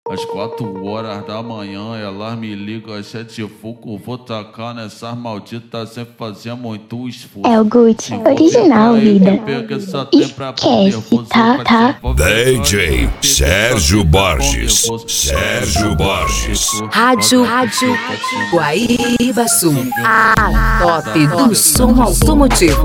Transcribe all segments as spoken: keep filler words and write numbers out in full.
Às quatro horas da manhã, elas me ligam, às sete foco, vou tacar nessas malditas sem fazer muito esforço. É o Gucci original, vida. Esquece, tá, tá? D J Sérgio Borges. Sérgio Borges. Rádio, Rádio Guaíba Sul. A top do som automotivo.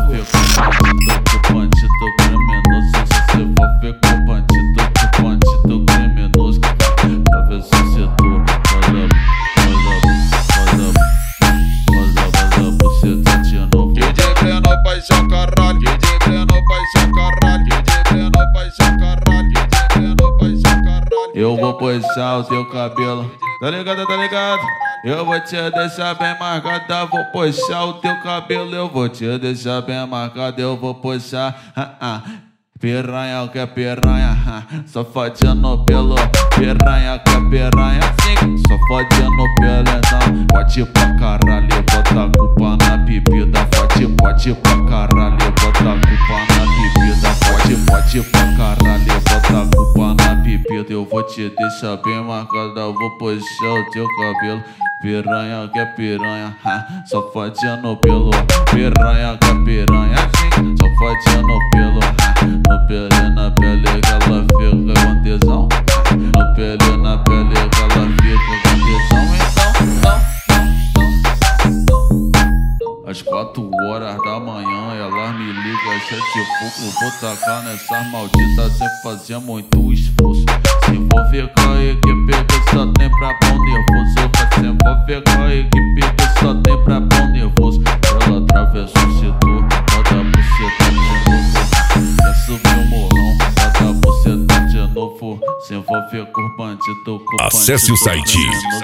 Eu vou puxar o seu cabelo, tá ligado, tá ligado? Eu vou te deixar bem marcada, vou puxar o teu cabelo. Eu vou te deixar bem marcada, eu vou puxar. Ah, ah. Piranha que é piranha, ah. Safadinha no pelo. Piranha que é piranha, sim. Safadinha no pelo, então. Pode pra caralho, bota a culpa na bebida. Pode, pode pra caralho, bota a culpa na bebida. Pode, pode pra caralho, bota a culpa na bebida. Eu vou te deixar bem marcada, eu vou puxar o teu cabelo. Piranha que é piranha, ah. Safadinha no pelo. Piranha que é piranha, sim. Safadinha no pelo, ah. No pele, na pele que ela fica com tesão. No pele, na pele que ela fica com tesão. Então, então, às quatro horas da manhã, elas me ligam, às sete pouco, vou tacar nessas malditas sem fazer muito esforço. Se envolver com a equipe que só tem pra bom nervoso. Se envolver com a equipe que só tem pra bom nervoso. Ela atravessa o setor, bota a buceta de novo. Quer subir o morrão, bota a buceta de novo. Se envolver com bandido, com Acesse o site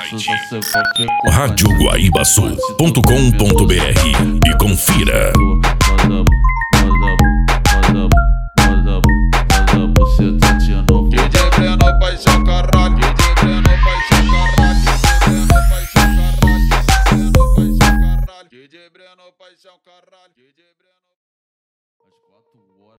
rádio rádio guaíba sul ponto com ponto br e confira. Paixão, caralho.